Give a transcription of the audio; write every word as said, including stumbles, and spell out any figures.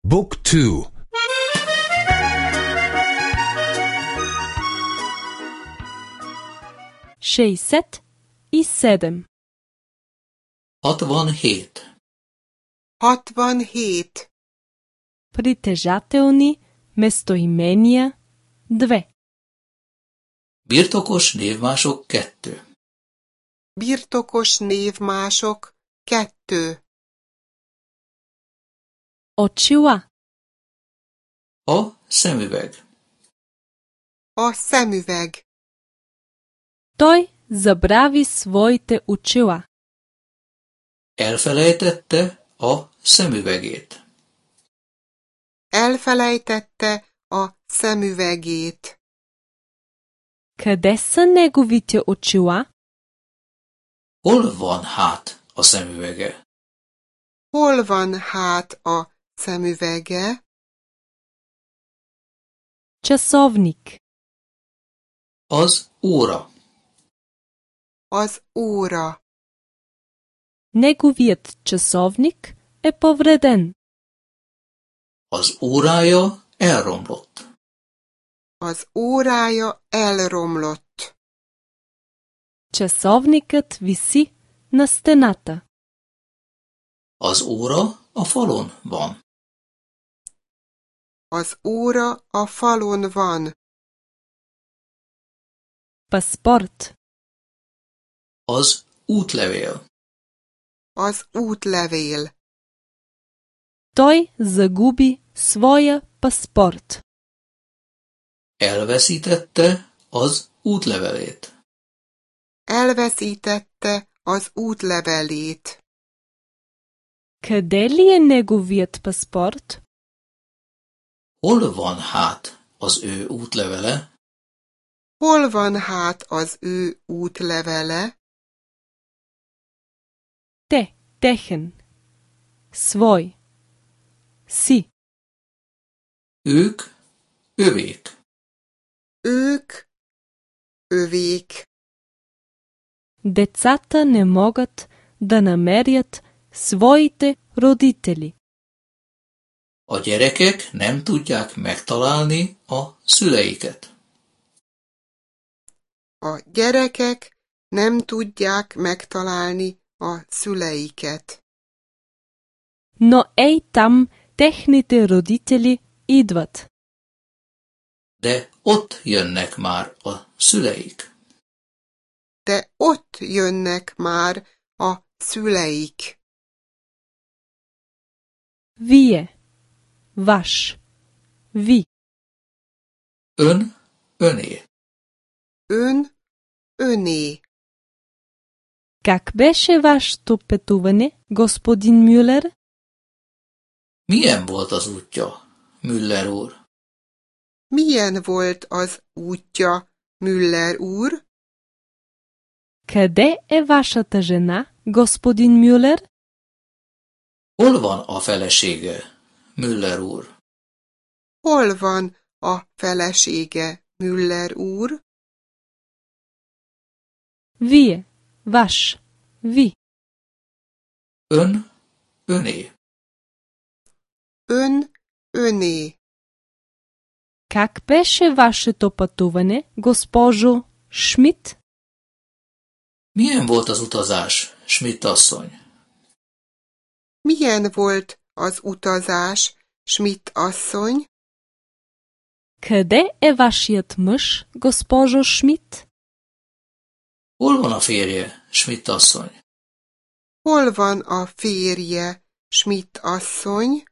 Book two. šezdeset sedem. hatvanhét. hatvanhét. Притежателни местоимения две. Birtokos névmások kettő. Birtokos névmások kettő. Очила. A szemüveg. A szemüveg. Той забрави своите очила. Elfelejtette a szemüvegét. Elfelejtette a szemüvegét. Къде са неговите очила? Hol van hát a szemüvege? Hol van hát a szemüvege? Часовник. Az óra. Az óra. Неговият часовник е повреден. Az órája elromlott. Az órája elromlott. Часовникът виси на стената. Az óra a falon van. Az óra a falon van. Паспорт. Az útlevél. Az útlevél. Той загуби своя паспорт. Elveszítette az útlevelét. Elveszítette az útlevelét. Къде ли е неговият паспорт? Hol van hát az ő útlevele? Hol van hát az ő útlevele? Те, техен. Свой. Си. Ők, övék. Ők, övék. Децата не могат да намерят своите родители. A gyerekek nem tudják megtalálni a szüleiket. A gyerekek nem tudják megtalálni a szüleiket. Но ей там техните родители идват. De ott jönnek már a szüleik. De ott jönnek már a szüleik. Вие. Ваш. Ви. Ön, öné. Ön, öné. Как беше вашето пътуване, господин Мюлер? Milyen volt az útja, Müller úr? Milyen volt az útja, Müller úr? Къде е вашата жена, господин Мюлер? Hol van a felesége, Müller úr? Hol van a felesége, Müller úr? Вие. Ваш. Ви. Ön, öné. Ön, öné. Как беше вашето пътуване, госпожо Шмидт? Milyen volt az utazás, Schmidt asszony? Milyen volt az utazás, Schmidt asszony? Къде е вашият мъж, госпожо Шмидт? Hol van a férje, Schmidt asszony? Hol van a férje, Schmidt asszony?